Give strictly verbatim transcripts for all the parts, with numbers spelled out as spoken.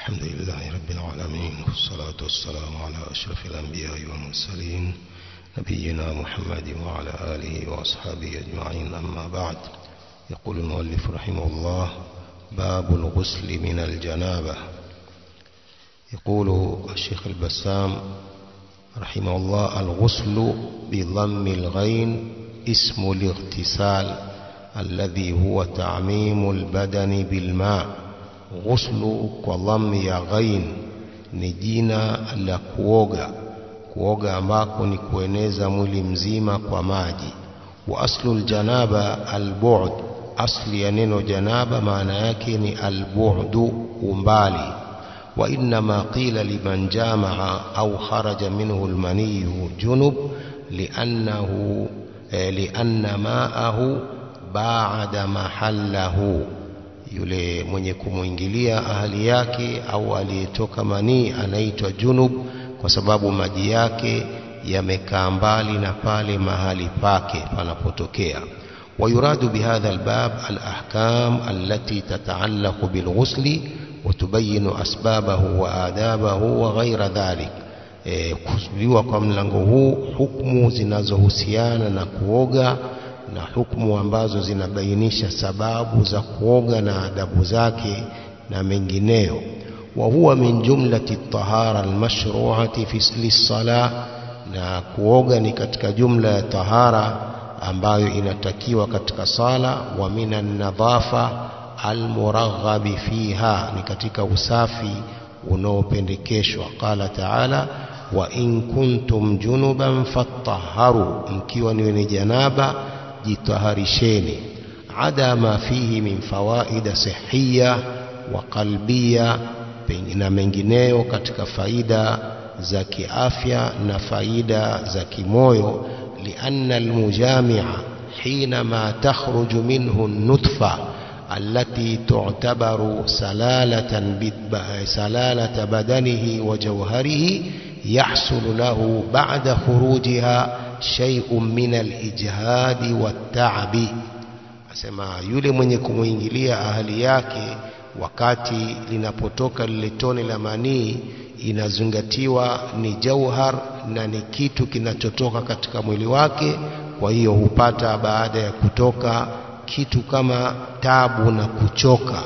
الحمد لله رب العالمين، والصلاة والسلام على أشرف الأنبياء والمرسلين نبينا محمد وعلى آله وأصحابه أجمعين، أما بعد. يقول المؤلف رحمه الله: باب الغسل من الجنابة. يقول الشيخ البسام رحمه الله: الغسل بضم الغين اسم الاغتسال الذي هو تعميم البدن بالماء. Ghuslu kwa dhammi ya ghain ni jina la kuoga, kuoga ambako ni kueneza mwili mzima kwa maji. Wa aslul janaba al-bu'd, asli ya neno janaba maana yake ni al-bu'du, umbali. Wa inma qila liman jamaa au kharaja minhu al-maniyu junub li'annahu li'anna ma'ahu ba'da mahallahu, yule mwenye kumuingilia ahali yake au aliyetoka manii anaitwa junub kwa sababu maji yake yamekaa mbali na pale mahali pake panapotokea. ويراد بهذا الباب الأحكام التي تتعلق بالغسل وتبين أسبابه وآدابه وغير ذلك. kusudiwa kwa mlango huu hukumu zinazohusiana na kuoga na hukumu ambazo zinabainisha sababu za kuoga na adabu zake na mengineyo. Wa huwa min jumlati tahara almashru'ati fi lis-salah, na kuoga ni katika jumla ya tahara ambayo inatakiwa katika sala. Wa minan nadhafa almuraghabi fiha, ni katika usafi unaopendekeshwa. Qala ta'ala: wa in kuntum junuban fatahharu, mkiwa ni wenye janaba jitaharisheni. Ada ma fihi min fawaida sihhiya wa qalbiya, na mengineyo katika faida za kiafya na faida za kimoyo. Lianna almujami'a hinama takhruju minhu an-nutfa allati tu'tabaru salalatan bidba salalata badanihi wa jawharihi yahsulu lahu ba'da khurujiha shay'un min al-ijhadi wat-ta'bi. Asema yule mwenye kumuingilia ahali yake wakati linapotoka lile tone la manii, inazingatiwa ni jauhar na ni kitu kinachotoka katika mwili wake. Kwa hiyo hupata baada ya kutoka kitu kama tabu na kuchoka.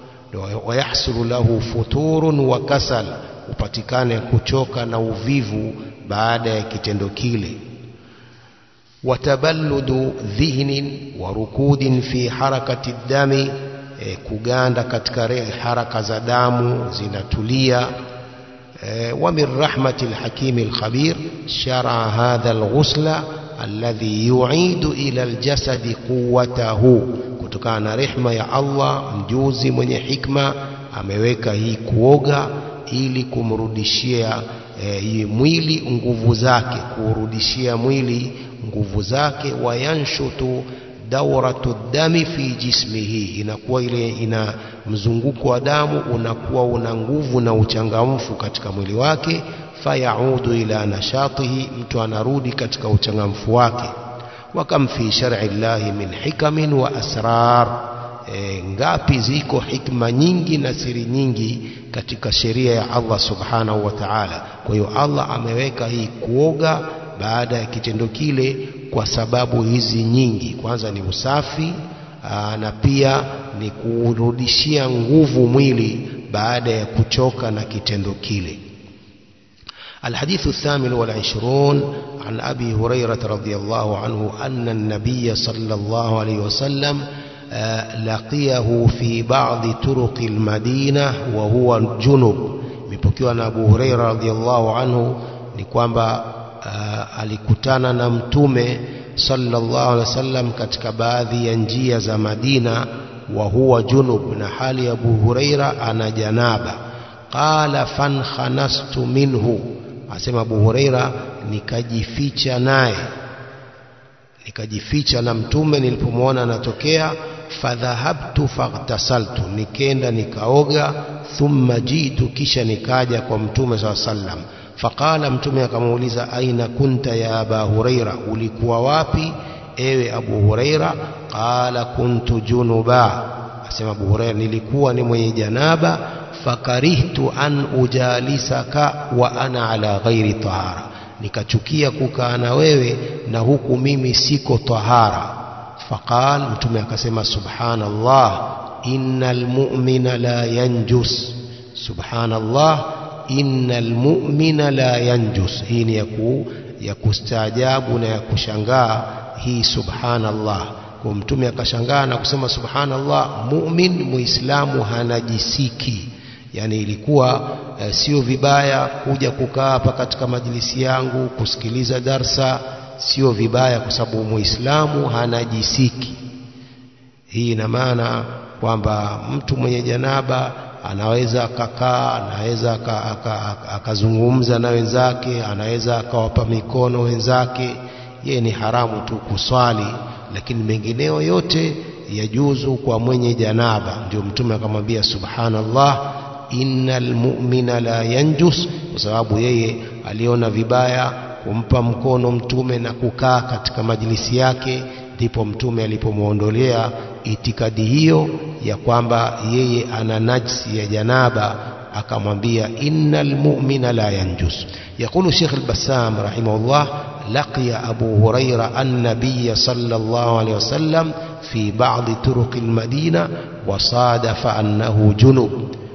Wa yahsulu lahu futurun wa kasal, upatikane kuchoka na baada ya kitendo kile. Wataballudu dhihnin wa rukudin fi harakati dami, e, kuganda katika haraka za damu zinatulia. E, wa min rahmati alhakimi alkhabir shara hadha alghusla alladhi yu'idu ila aljasadi quwwatahu, kutokana na rehma ya Allah mjuzi mwenye hikma ameweka hii kuoga ili kumrudishia e, mwili nguvu zake, kurudishia mwili nguvu zake. Wayanshutu dawratu dami fi jismihi, inakuwa ile ina mzunguko wa damu unakuwa una nguvu na uchangamfu katika mwili wake. Fayaudu ila nashatihi, mtu anarudi katika uchangamfu wake. Wakam fi shar'i llahi min hikamin wa asrar, e, ngapi ziko hikma nyingi na siri nyingi katika sheria ya Allah subhanahu wa ta'ala. Kwa hiyo Allah ameweka hii kuoga baada ya kitendo kile kwa sababu hizi nyingi. Kwanza ni usafi, aa, na pia ni kurudishia nguvu mwili baada ya kuchoka na kitendo kile. الحديث الثامن والعشرون عن أبي هريرة رضي الله عنه أن النبي صلى الله عليه وسلم لقيه في بعض طرق المدينة وهو جنب. مبكيوا na Abu Huraira radhiyallahu anhu ni kwamba alikutana na mtume sallallahu alaihi wasallam katika baadhi ya njia za Madina, wa huwa junub, na hali ya Abu Huraira ana janaba. Qala fankhanastu minhu, asema Abu Huraira nikajificha naye, nikajificha na mtume nilipomwona anatokea. Fadhahabtu faghtasaltu, nikenda nikaoga. Thumma jitu, kisha nikaja kwa mtume sallallahu alaihi wasallam. Faqala, mtume akamuuliza, aina kunta ya Aba Huraira, ulikuwa wapi ewe Abu Huraira? Qala kuntu junuba, asema Abu Huraira nilikuwa ni mwenye janaba. fakarihtu an ujalisaka wa ana ala ghairi tahara, nikachukia kukaa na wewe na huku mimi siko tahara. Faqal, mtume akasema subhanallah innal mu'mina la yanjus, subhanallah innal mu'mina la yanjus. Hii ni ya ku ya kustaajabu na ya kushangaa hii subhanallah. Kwa mtume akashangaa na kusema subhanallah, mu'min muislamu hanajisiki. Yani ilikuwa e, sio vibaya kuja kukaa hapa katika majlisi yangu kusikiliza darsa, sio vibaya kwa sababu muislamu hanajisiki. Hii ina maana kwamba mtu mwenye janaba anaweza akakaa, anaweza akazungumza na wenzake, anaweza akawapa mikono wenzake. Yeye ni haramu tu kuswali, lakini mengineo yote yajuzu kwa mwenye janaba. Ndio mtume akamwambia subhanallah innal mu'mina la yanjus, kwa sababu yeye aliona vibaya kumpa mkono mtume na kukaa katika majlisi yake. Ndipo mtume alipomuondolea itikadi hiyo ya kwamba yeye ana najsi ya janaba, akamwambia innal mu'mina la yanjus. Yaqulu Sheikh al-Bassam rahimahullah, laqiya Abu Huraira an-nabiy sallallahu alayhi wasallam fi ba'd turuq al-Madina wa sadafa annahu junub.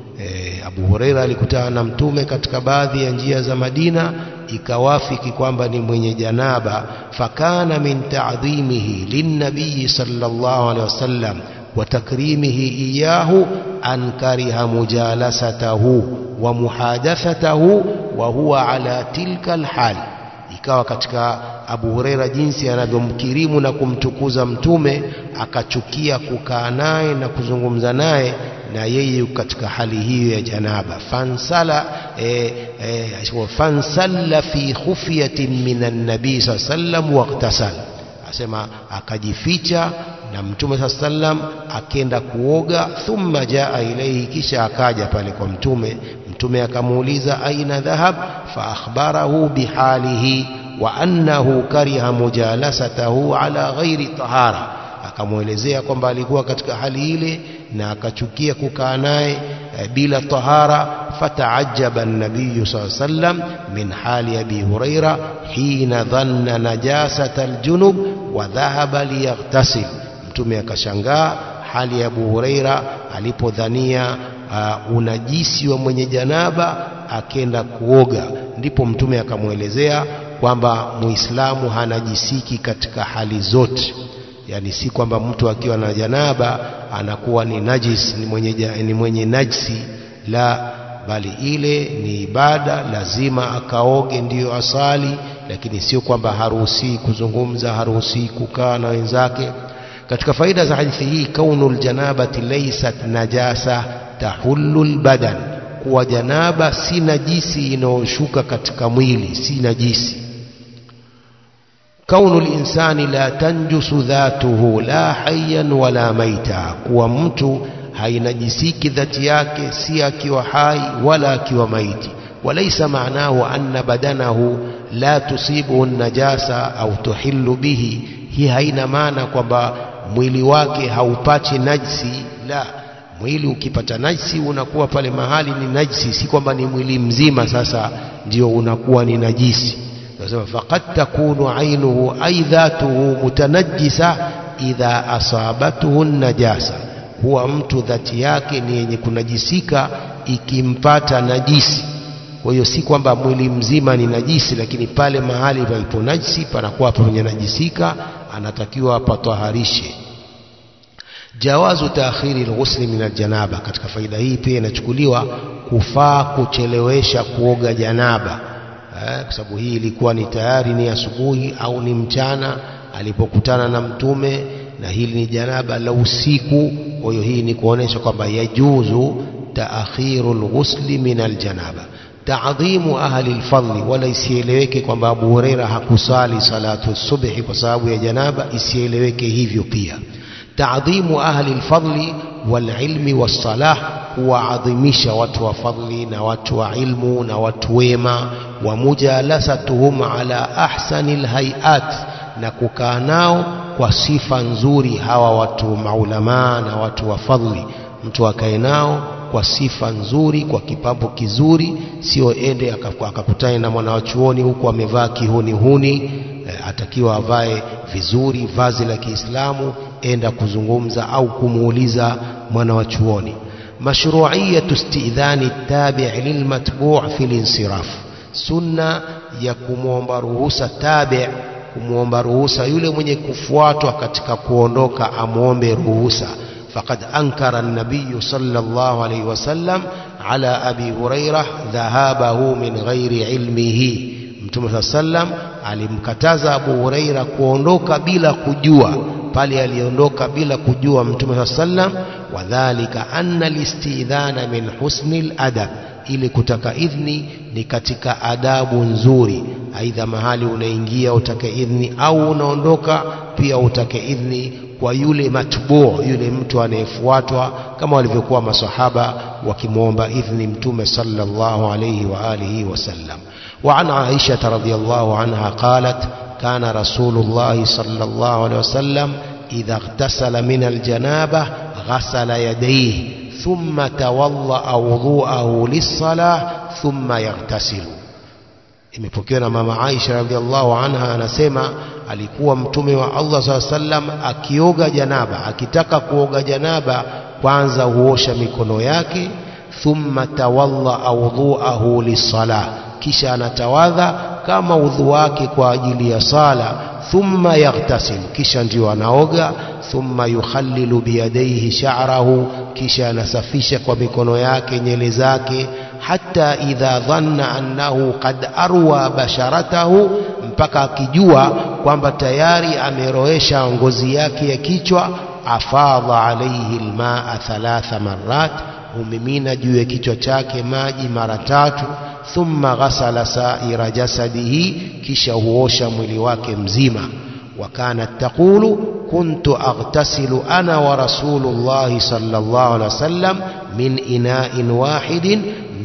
E, Abu Huraira alikutana na mtume katika baadhi ya njia za Madina, ikawafiki kwamba ni mwenye janaba. Fakana min ta'dhimihi lin-nabiy sallallahu alayhi wasallam wa takrimihi iyahu an kariha mujalasatahu wa muhadathatahu wa huwa ala tilka al-hal. Ikawa katika Abu Huraira jinsi anavyomkirimu na kumtukuza mtume, akachukia kukaa naye na kuzungumza naye, na yeye katika hali hiyo ya janaba. Fansala eh, eh, fansalla fi khufyatin minan nabii sallallahu alayhi wasallam waqtasal, asema akajificha na mtume sallallahu alayhi wasallam, akenda kuoga. Thumma jaa ilayhi, kisha akaja pale kwa mtume. Mtume akamuuliza aina dhahab, fa akhbarahu bihalihi wa annahu kariha mujalasatahu ala ghairi tahara. Akamuelezea kwamba alikuwa katika hali ile na akachukia kukaa naye e, bila tahara. Fataajaba an-nabiy sallallahu alayhi wasallam min hali Abi Huraira hina dhanna najasata al-junub wa dhahaba liyaghtasil. Mtume akashangaa hali ya Abu Huraira alipodhania uh, unajisi wa mwenye janaba, akenda kuoga. Ndipo mtume akamuelezea kwamba muislamu hanajisiki katika hali zote. Yani si kwamba mtu akiwa na janaba anakuwa ni najis, ni mwenye, ni mwenye najisi, la, bali ile ni ibada, lazima akaoge ndiyo asali. Lakini sio kwamba haruhusi kuzungumza, haruhusi kukaa na wenzake. Katika faida za hadithi hii, kaunul janabati laysat najasa tahullul badan, kuwa janaba si najisi inaoshuka katika mwili, si najisi. Kaunul insani la tanjusu dhatuhu la hayyan wala maita, kuwa mtu hainajisiki dhati yake, si akiwa hai wala akiwa maiti. Walaysa maanahu anna badanahu la tusibu najasa au tuhillu bihi, hii haina maana kwamba mwili wake haupati najisi. La, mwili ukipata najisi unakuwa pale mahali ni najisi, si kwamba ni mwili mzima sasa ndio unakuwa ni najisi. Nasema faqad takunu ainuhu ay dhatuhu mutanajjisa idha asabatuhu najasa, huwa mtu dhati yake ni yenye kunajisika ikimpata najisi. Kwa hiyo si kwamba mwili mzima ni najisi, lakini pale mahali palipo najisi panakuwa penye najisika, anatakiwa pataharishe. Jawazu taakhiri al-ghusl min al-janaba, katika faida hii pia inachukuliwa kufaa kuchelewesha kuoga janaba, eh, kwa sababu hii ilikuwa ni tayari ni asubuhi au ni mchana alipokutana na mtume, na hili ni janaba la usiku. Kwa hiyo hii ni kuonesha kwamba yajuzu taakhiru al-ghusl min al-janaba. Ta'dhimu ahli al-fadli, wala isieleweke kwamba Abu Huraira hakusali salatu subhi kwa sababu ya janaba, isieleweke hivyo pia. Ta'dhimu ahli al-fadli wal-ilmi was-salah, kuwaadhimisha watu wa fadli na watu wa ilmu na watu wema. Wa mujalasatuhum ala ahsanil hayat, na kukaa nao kwa sifa nzuri hawa watu maulama na watu wa fadli. Mtu akae nao kwa sifa nzuri, kwa kipambo kizuri, sio ende akakutana na mwanachuoni huku amevaa kihuni huni. E, atakiwa avae vizuri vazi la Kiislamu, enda kuzungumza au kumuuliza mwanachuoni. Mashru'iyatu istidhani tabi' lilmatbu' fil insiraf, sunna ya kumuomba ruhusa tabi', kumuomba ruhusa yule mwenye kufuatwa katika kuondoka, amuombe ruhusa. فقد أنكر النبي صلى الله عليه وسلم على أبي هريرة ذهابه من غير علمه. Mtume sallam alimkataza Abu Huraira kuondoka bila kujua, pale aliondoka bila kujua Mtume sallam. Wadhālika anna al-istidhana min husnil adab, ili kutaka idhni ni katika adabu nzuri. Aidha mahali unaingia utake idhni au unaondoka pia utake idhni kwa yule matbu', yule mtu anayefuatwa, kama walivyokuwa masahaba wakimuomba idhni Mtume sallallahu alayhi wa alihi wasallam. Wa an Aisha radhiyallahu anha qalat kana Rasulullah sallallahu alayhi wasallam idha ightasala min aljanaba ghasala yadayhi thumma tawadda wudu'ahu lis-salah thumma yaghtasilu. Imepokewa na mama Aisha radhiallahu anha, anasema alikuwa Mtume wa Allah sallallahu alaihi wasallam akioga janaba, akitaka kuoga janaba kwanza huosha mikono yake, thumma tawalla wudu'ahu lis-salah, kisha anatawadha kama udhu wake kwa ajili ya sala, thumma yaghtasil, kisha ndio anaoga, thumma yukhallilu biyadayhi sha'rahu, kisha anasafisha kwa mikono yake nywele zake, hatta idha dhanna annahu qad arwa basharatahu, mpaka akijua kwamba tayari ameroesha ngozi yake ya kichwa, afadha alayhi almaa thalatha marrat, humimina juu ya kichwa chake maji mara tatu, thumma ghasala sa'ira jasadihi, kisha huosha mwili wake mzima. وكانت تقول كنت أغتسل أنا ورسول الله صلى الله عليه وسلم من إناء واحد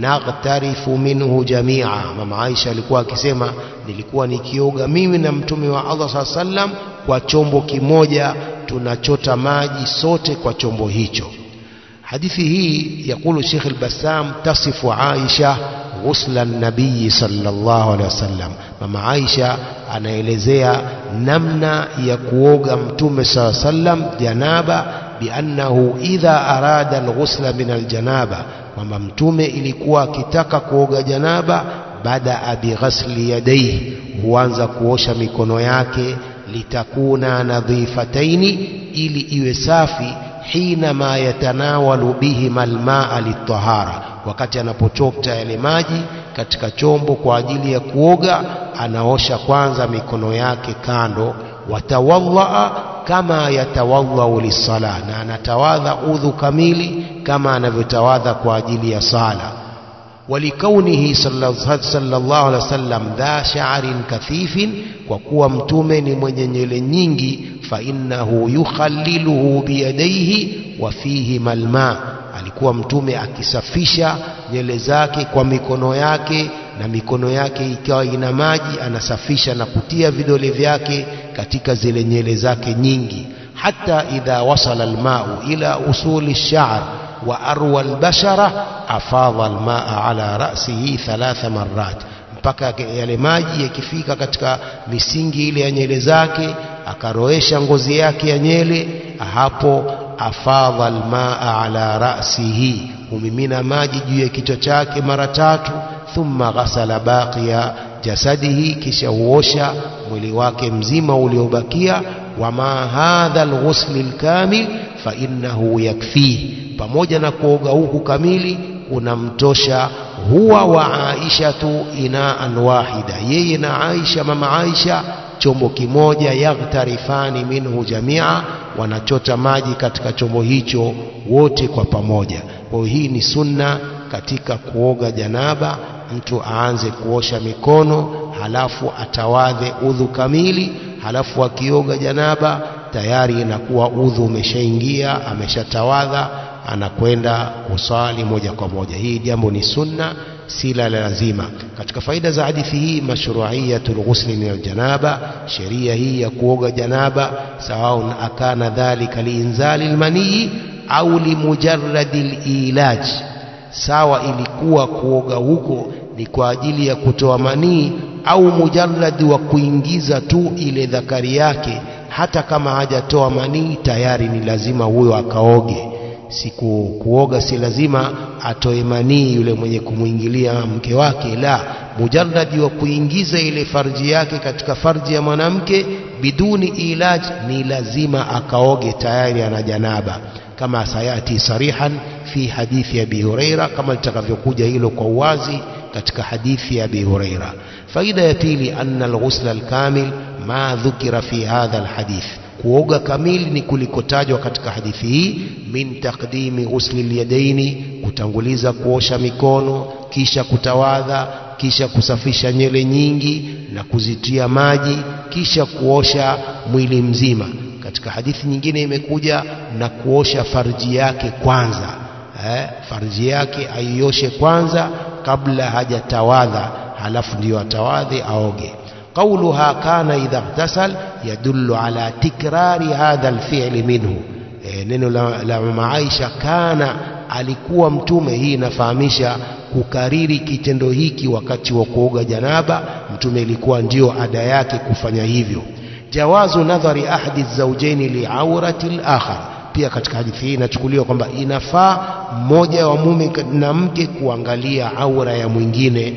نغترف منه جميعا. mama Aisha alikuwa akisema nilikuwa nikioga mimi na Mtume wa Allah sallallahu alaihi wasallam kwa chombo kimoja, tunachota maji sote kwa chombo hicho. Hadithi hii yakulu Sheikh al-Bassam tasifu Aisha ghusla an-nabii sallallahu alaihi wasallam. mama Aisha anaelezea namna ya kuoga Mtume sallallahu alaihi wasallam janaba, biannahu idha arada al-ghusla min al-janaba, kwamba Mtume ilikuwa akitaka kuoga janaba, baada bi ghasli yadayhi, huanza kuosha mikono yake, litakuna nadhifataini, ili iwe safi, hina ma yatanawalu bihi almaa litahara, wakati anapochota yale maji katika chombo kwa ajili ya kuoga, anaosha kwanza mikono yake kando, watawadha kama yatawadha lisala, na anatawadha udhu kamili kama anavyotawadha kwa ajili ya sala. ولكونه صلى الله عليه وسلم ذا شعر كثيف, kwa kuwa Mtume ni mwenye nywele nyingi, fa innahu yukhalliluhu biyadayhi wa fihi malma, alikuwa Mtume akisafisha nywele zake kwa mikono yake, na mikono yake ikawa ina maji, anasafisha na kutia vidole vyake katika zile nywele zake nyingi. Hatta idha wasala almau ila usuli ash-sha'r wa arwa al-bashara afadha al-maa ala ra'sihi thalatha marrat, mpaka yale maji yakifika katika misingi ile ya nywele zake, akaroesha ngozi yake ya nywele, hapo afadha al-maa ala ra'sihi, humimina maji juu ya kichwa chake mara tatu, thumma ghasala baqiya jasadihi, kisha huosha mwili wake mzima uliobakia. Wama hadha al-ghusl al-kamil fa innahu yakfi, pamoja na kuoga huku kamili unamtosha. Huwa wa Aisha tu inaan wahida, yeye na Aisha, mama Aisha, chombo kimoja. Yaghtarifani minhu jamia, wanachota maji katika chombo hicho wote kwa pamoja. Kwa hii ni sunna katika kuoga janaba, mtu aanze kuosha mikono, halafu atawadhe udhu kamili, halafu akioga janaba tayari inakuwa udhu umeshaingia, ameshatawadha, anakwenda kusali moja kwa moja. Hii jambo ni sunna, si la lazima. Katika faida za hadithi hii, mashru'iyatul ghusli min aljanaba, sheria hii ya kuoga janaba, sawa akana dhalika liinzali almani au limujarradil ilaj, sawa ilikuwa kuoga huko ni kwa ajili ya kutoa manii au mujarrad wa kuingiza tu ile dhakari yake, hata kama hajatoa manii tayari ni lazima huyo akaoge. Siku kuoga si lazima atoe manii yule mwenye kumuingilia mke wake, la, mujarrad wa kuingiza ile farji yake katika farji ya mwanamke biduni ilaj ni lazima akaoge, tayari ana janaba, kama sayati sarihan fi hadithi ya Abi Huraira, kama litakavyokuja hilo kwa uwazi katika hadithi ya Abi Huraira. Faida ya pili, anna al-ghusl al-kamil ma dhukira fi hadha al-hadith, kuoga kamili ni kulikotajwa katika hadithi hii. Min taqdimi ghusli al-yadaini, kutanguliza kuosha mikono, kisha kutawadha, kisha kusafisha nywele nyingi na kuzitia maji, kisha kuosha mwili mzima. Katika hadithi nyingine imekuja na kuosha farji yake kwanza, eh, farji yake aioshe kwanza kabla hajatawadha, halafu ndio atawadhi aoge. Qawluha kana idha ightasal yadullu ala tikrari hadha alfi'li minhu, e, neno la, la mama Aisha kana alikuwa mtume, hii inafahamisha kukariri kitendo hiki wakati wa kuoga janaba. Mtume ilikuwa ndio ada yake kufanya hivyo. Jawazu nadhari ahadi zawjaini li aurati al-akhar, pia katika hadithi hii inachukuliwa kwamba inafaa mmoja wa mume na mke kuangalia aura ya mwingine.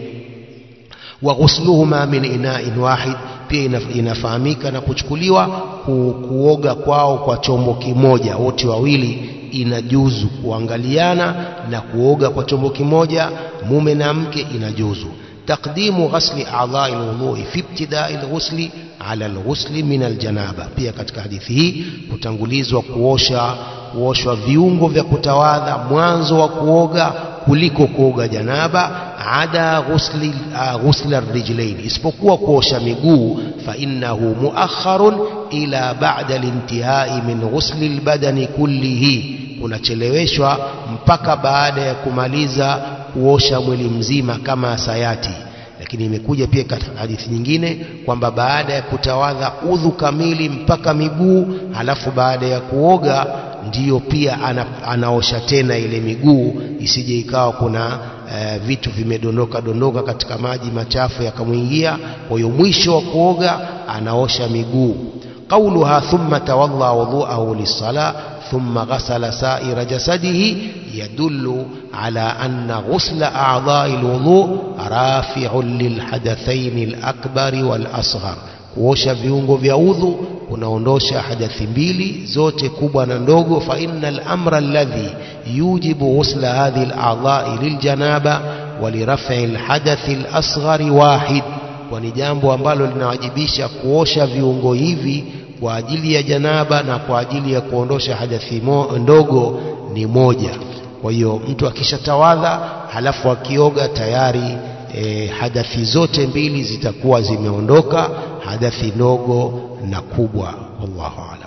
Wa ghusluhuma min ina'in wahid, pia inafahamika na kuchukuliwa ku, kuoga kwao kwa chombo kimoja, wote wawili inajuzu kuangaliana na kuoga kwa chombo kimoja, mume na mke inajuzu. Taqdimu ghasli a'dha'i al-wudhu'i fi ibtida'i al-ghusli 'ala al-ghusli min al-janaba, pia katika hadithi hii kutangulizwa kuosha kuoshwa viungo vya kutawadha mwanzo wa kuoga kuliko kuoga janaba. Ada ghusli ghusla ar-rijlain, isipokuwa kuosha miguu, fa innahu muakharun ila ba'da al-intihai min ghusli al-badani kullihi, kunacheleweshwa mpaka baada ya kumaliza kuosha mwili mzima kama sayati. Lakini imekuja pia katika hadithi nyingine kwamba baada ya kutawadha udhu kamili mpaka miguu, halafu baada ya kuoga ndiyo pia ana, anaosha tena ile miguu, isije ikawa kuna e, vitu vimedondoka dondoka katika maji machafu yakamuingia. Kwa hiyo mwisho wa kuoga anaosha miguu. Qawluha thumma tawadda wudhu'ahu lis-salah thumma ghasala sa'ira jasadihi yadullu ala anna ghusla a'dha'i al-wudhu' rafi'un lilhadathayn al-akbar wal-asghar, kuosha viungo vya udhu kunaondosha hadathi mbili zote kubwa na ndogo. Fa innal amra alladhi yujibu ghusla hadhihi al-a'dha'i liljanaba wa liraf'i al-hadathi al-asghar wahid, kwani jambo ambalo linawajibisha kuosha viungo hivi kwa ajili ya janaba na kwa ajili ya kuondosha hadathi ndogo ni moja. Kwa hiyo mtu akishatawadha halafu akioga tayari e, hadathi zote mbili zitakuwa zimeondoka, hadathi ndogo na kubwa. Wallahu a'lam.